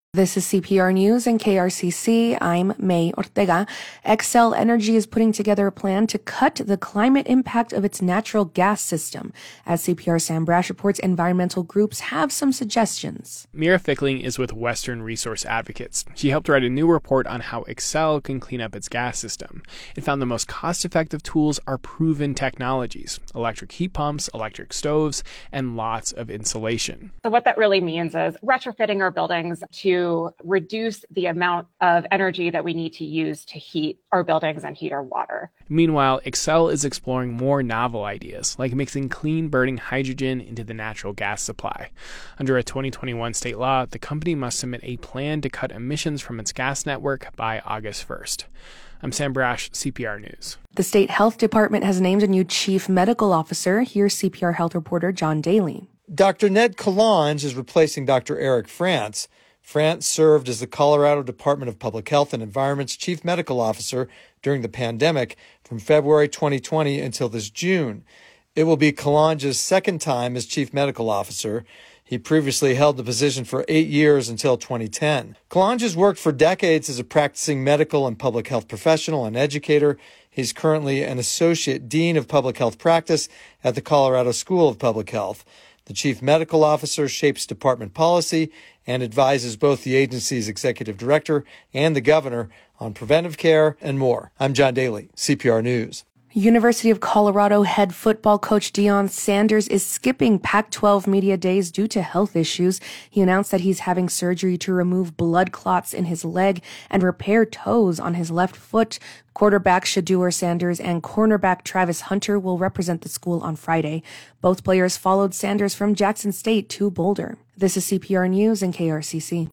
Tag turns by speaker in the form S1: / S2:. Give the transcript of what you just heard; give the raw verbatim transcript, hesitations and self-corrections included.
S1: This is C P R News and K R C C. I'm May Ortega. Xcel Energy is putting together a plan to cut the climate impact of its natural gas system. As C P R Sam Brash reports, environmental groups have some suggestions.
S2: Mira Fickling is with Western Resource Advocates. She helped write a new report on how Xcel can clean up its gas system. It found the most cost-effective tools are proven technologies: electric heat pumps, electric stoves, and lots of insulation.
S3: So what that really means is retrofitting our buildings to reduce the amount of energy that we need to use to heat our buildings and heat our water.
S2: Meanwhile, Xcel is exploring more novel ideas, like mixing clean-burning hydrogen into the natural gas supply. Under a twenty twenty-one state law, the company must submit a plan to cut emissions from its gas network by August first. I'm Sam Brash, C P R News.
S1: The state health department has named a new chief medical officer. Here's C P R health reporter John Daly.
S4: Doctor Ned Kalange is replacing Doctor Eric France. France served as the Colorado Department of Public Health and Environment's chief medical officer during the pandemic from February twenty twenty until this June. It will be Kalange's second time as chief medical officer. He previously held the position for eight years until twenty ten. Kalange has worked for decades as a practicing medical and public health professional and educator. He's currently an associate dean of public health practice at the Colorado School of Public Health. The chief medical officer shapes department policy and advises both the agency's executive director and the governor on preventive care and more. I'm John Daly, C P R News.
S1: University of Colorado head football coach Deion Sanders is skipping Pac twelve media days due to health issues. He announced that he's having surgery to remove blood clots in his leg and repair toes on his left foot. Quarterback Shedeur Sanders and cornerback Travis Hunter will represent the school on Friday. Both players followed Sanders from Jackson State to Boulder. This is C P R News and K R C C.